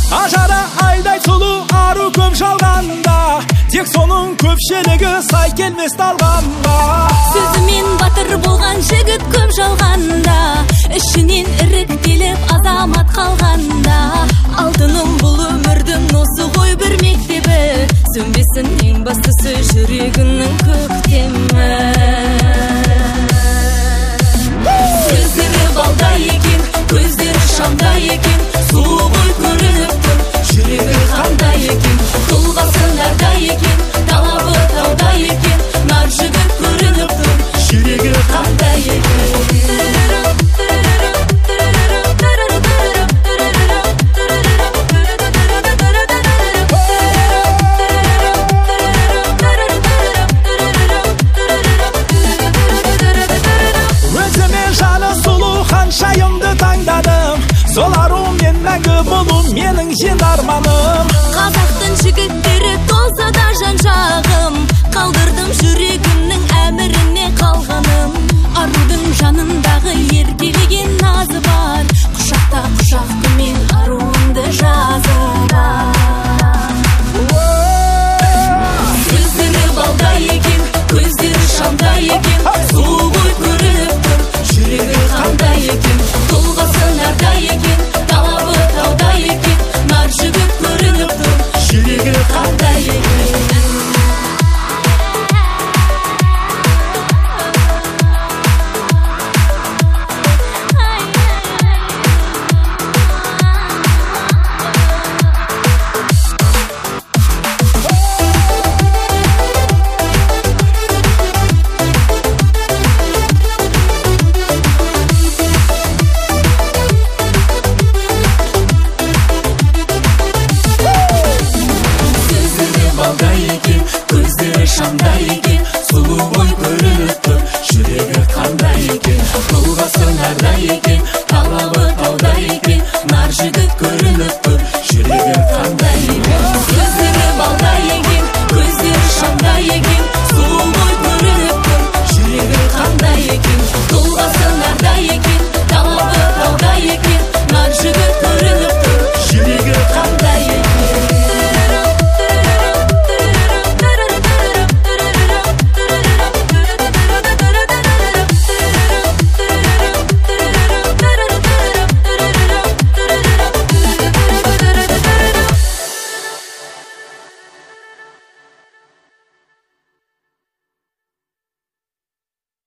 Ажары айдай сұлу ару көп жалғанда, тек соның көпшілігі сай келмес талғанға. Сөзімен батыр болған жігіт көп жалғанда, ішінен іріктеліп азамат қалғанда. Алтыным бұл өмірдің осы ғой бір мектебі, сөнбесін ең бастысы жүрегінің көктемі. Сөздері балдай екен, көздері шамдай екен, сұлу ғой көрініп тұр, жүрегі қандай екен, тұлғасы нардай екен, талабы таудай екен, нар жігіт көрініп тұр, жүрегі қандай екен. Шайымды таңдадым, сол арумен мәңгі болу менің жен арманым. Қазақтың жігіттері толса да жан-жағым, қалдырдым жүрегімнің әміріне қалғаным. Арудың жанындағы еркелеген назы бар, құшақта құшақ күмен аруымды жазым.